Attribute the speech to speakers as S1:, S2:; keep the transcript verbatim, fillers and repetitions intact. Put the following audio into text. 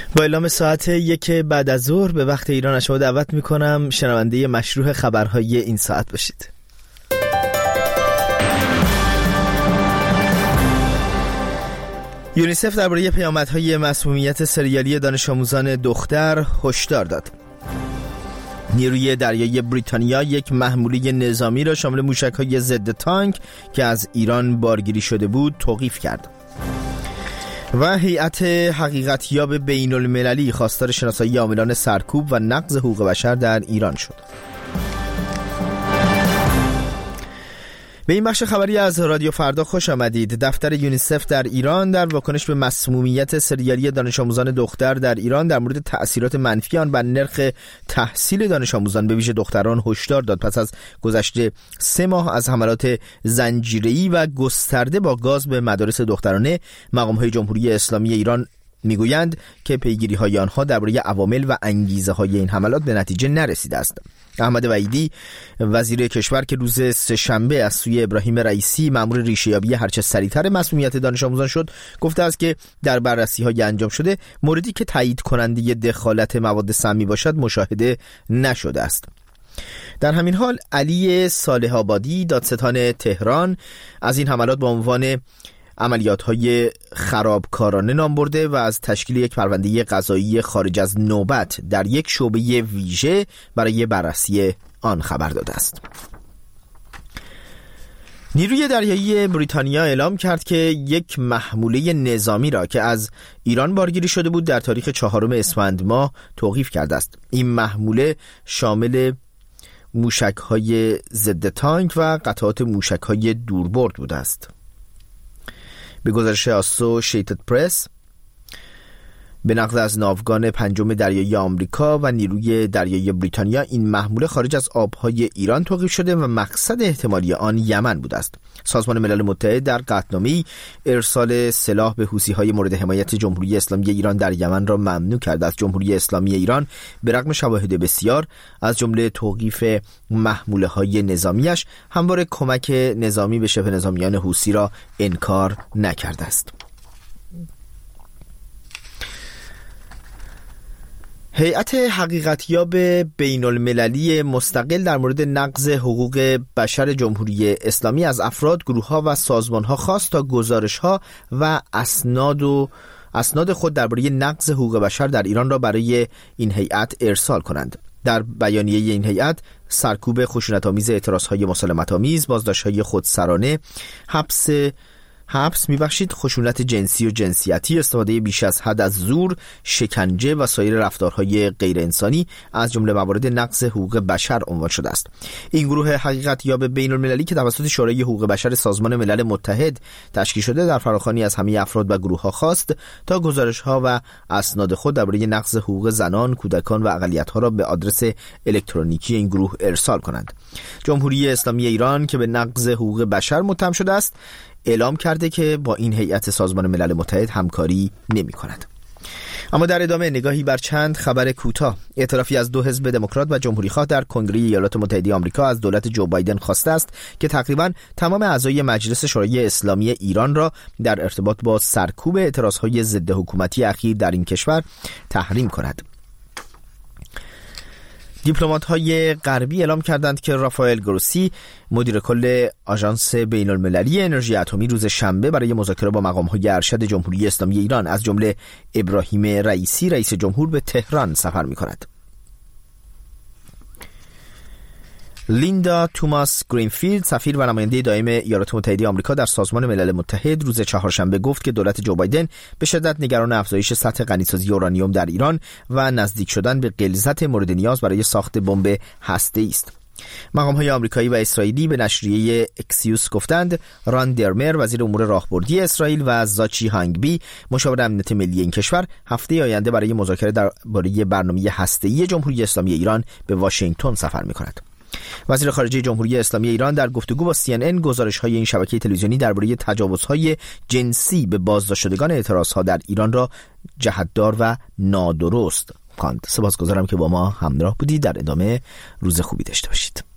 S1: با اعلام ساعت یک بعد از ظهر به وقت ایران از شما دعوت میکنم شنونده مشروع خبرهای این ساعت باشید. یونیسف درباره پیامدهای مسمومیت سریالی دانش آموزان دختر هشدار داد. نیروی دریایی بریتانیا یک محموله نظامی را شامل موشک‌های ضد تانک که از ایران بارگیری شده بود توقیف کرد. و هیئت حقیقتیاب بین المللی خواستار شناسایی عاملان سرکوب و نقض حقوق بشر در ایران شد. به این بخش خبری از رادیو فردا خوش آمدید. دفتر یونیسف در ایران در واکنش به مسمومیت سریالی دانش آموزان دختر در ایران در مورد تأثیرات منفی آن بر نرخ تحصیل دانش آموزان به ویژه دختران هشدار داد. پس از گذشت سه ماه از حملات زنجیره‌ای و گسترده با گاز به مدارس دخترانه، مقام‌های جمهوری اسلامی ایران میگویند که پیگیری‌های آنها درباره عوامل و انگیزه‌های این حملات به نتیجه نرسیده است. احمد وحیدی وزیر کشور که روز سه‌شنبه از سوی ابراهیم رئیسی مأمور ریشه‌یابی هرچه سریعتر مسمومیت دانش آموزان شد، گفته است که در بررسی‌های انجام شده موردی که تایید کننده دخالت مواد سمی باشد مشاهده نشده است. در همین حال علی صالح آبادی دادستان تهران از این حملات با عنوان عملیات‌های خرابکارانه نام برده و از تشکیل یک پرونده قضایی خارج از نوبت در یک شعبه ویژه برای بررسی آن خبر داده است. نیروی دریایی بریتانیا اعلام کرد که یک محموله نظامی را که از ایران بارگیری شده بود در تاریخ چهارم اسفند ماه توقیف کرده است. این محموله شامل موشک‌های ضد تانک و قطعات موشک‌های دوربرد بوده است. به گزارش آسوشیتد پرس، به نقل از ناوگان پنجم دریایی آمریکا و نیروی دریایی بریتانیا، این محموله خارج از آبهای ایران توقیف شده و مقصد احتمالی آن یمن بوده است. سازمان ملل متحد در قطعنامه‌ای ارسال سلاح به حوثی‌های مورد حمایت جمهوری اسلامی ایران در یمن را ممنوع کرده است. جمهوری اسلامی ایران به رغم شواهد بسیار از جمله توقیف محموله‌های نظامیش، همواره کمک نظامی به شبه نظامیان حوثی را انکار نکرده است. هیئت حقیقتیاب بین المللی مستقل در مورد نقض حقوق بشر جمهوری اسلامی از افراد، گروه‌ها و سازمان‌ها خواست تا گزارش‌ها و اسناد و اسناد خود درباره نقض حقوق بشر در ایران را برای این هیئت ارسال کنند. در بیانیه این هیئت، سرکوب خشونت‌آمیز، اعتراض‌های مسالمت‌آمیز، بازداشت‌های خودسرانه، حبس حبس میبخشید، خشونت جنسی و جنسیتی، استفاده بیش از حد از زور، شکنجه و سایر رفتارهای غیر انسانی از جمله موارد نقض حقوق بشر عنوان شده است. این گروه حقیقتیاب بین المللی که توسط شورای حقوق بشر سازمان ملل متحد تشکیل شده، در فراخوانی از همه افراد و گروه‌ها خواست تا گزارش‌ها و اسناد خود درباره نقض حقوق زنان، کودکان و اقلیت‌ها را به آدرس الکترونیکی این گروه ارسال کنند. جمهوری اسلامی ایران که به نقض حقوق بشر متهم شده است، اعلام کرده که با این هیئت سازمان ملل متحد همکاری نمی کند. اما در ادامه نگاهی بر چند خبر کوتاه. اعترافی از دو حزب دموکرات و جمهوری خواه در کنگره ایالات متحده آمریکا از دولت جو بایدن خواسته است که تقریباً تمام اعضای مجلس شورای اسلامی ایران را در ارتباط با سرکوب اعتراضهای ضد حکومتی اخیر در این کشور تحریم کند. دیپلمات‌های غربی اعلام کردند که رافائل گروسی، مدیر کل آژانس بین المللی انرژی اتمی، روز شنبه برای مذاکره با مقام‌های ارشد جمهوری اسلامی ایران از جمله ابراهیم رئیسی رئیس جمهور به تهران سفر می‌کند. لیندا توماس گرینفیلد، سفیر و نماینده دائم ایالات متحده آمریکا در سازمان ملل متحد، روز چهارشنبه گفت که دولت جو بایدن به شدت نگران افزایش سطح غنیسازی اورانیوم در ایران و نزدیک شدن به غلظت مورد نیاز برای ساخت بمب هسته‌ای است. مقام‌های آمریکایی و اسرائیلی به نشریه اکسیوس گفتند ران درمر، وزیر امور راهبردی اسرائیل، و زاچی هانگبی، مشاور امنیت ملی این کشور، هفته آینده برای مذاکره درباره برنامه هسته‌ای جمهوری اسلامی ایران به واشنگتن سفر می‌کند. وزیر خارجه جمهوری اسلامی ایران در گفتگو با سی ان ان گزارش‌های این شبکه تلویزیونی درباره تجاوزهای جنسی به بازداشت شدگان اعتراضها در ایران را جهت‌دار و نادرست خواند. سپاسگزارم که با ما همراه بودید. در ادامه روز خوبی داشته باشید.